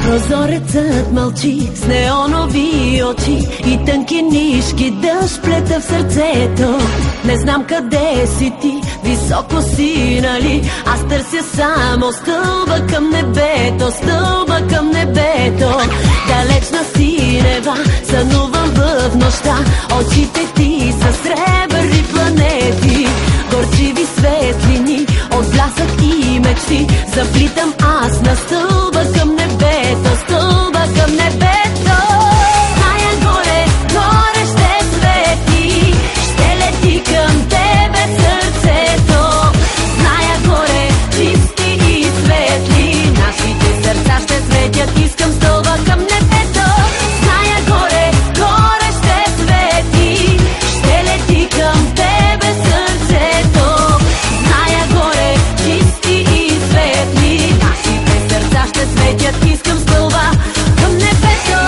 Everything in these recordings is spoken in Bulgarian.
Прозорецът мълчи с неонови очи и тънки нишки дъжд плета в сърцето. Не знам къде си ти, високо си, нали? Аз търся само стълба към небето, стълба към небето. Далечна синева, сънувам в нощта. Очите ти са сребърни планети, горчиви светлини от блясък и мечти. Заплитам аз на стълба към небето, стълба към небето. Зная горе, горе ще свети, ще лети към тебе сърцето. Зная горе, чисти и светли, нашите сърца ще светят, искам стълба към небето. Зная горе, горе ще свети, ще лети към тебе сърцето. Зная горе, чисти и светли, нашите сърца ще светят, искам стълба към небето.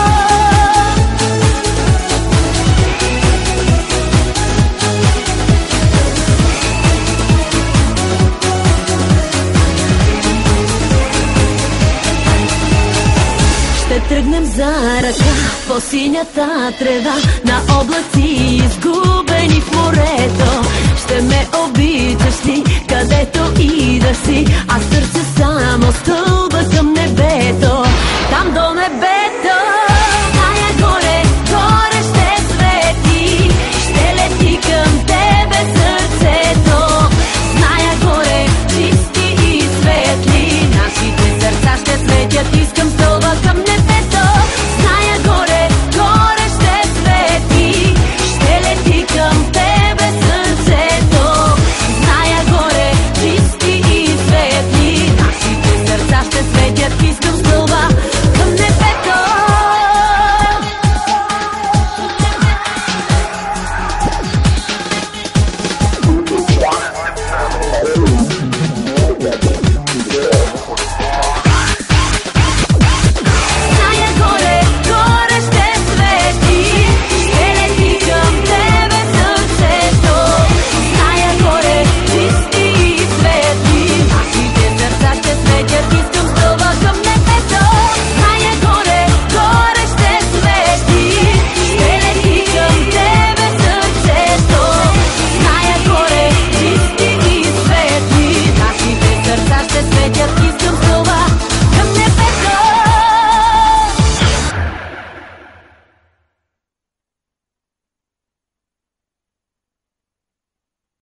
Ще тръгнем за ръка по синята трева, на облаци изгубени в морето. Ще ме обичаш ли, където и да си, аз търся само стълба към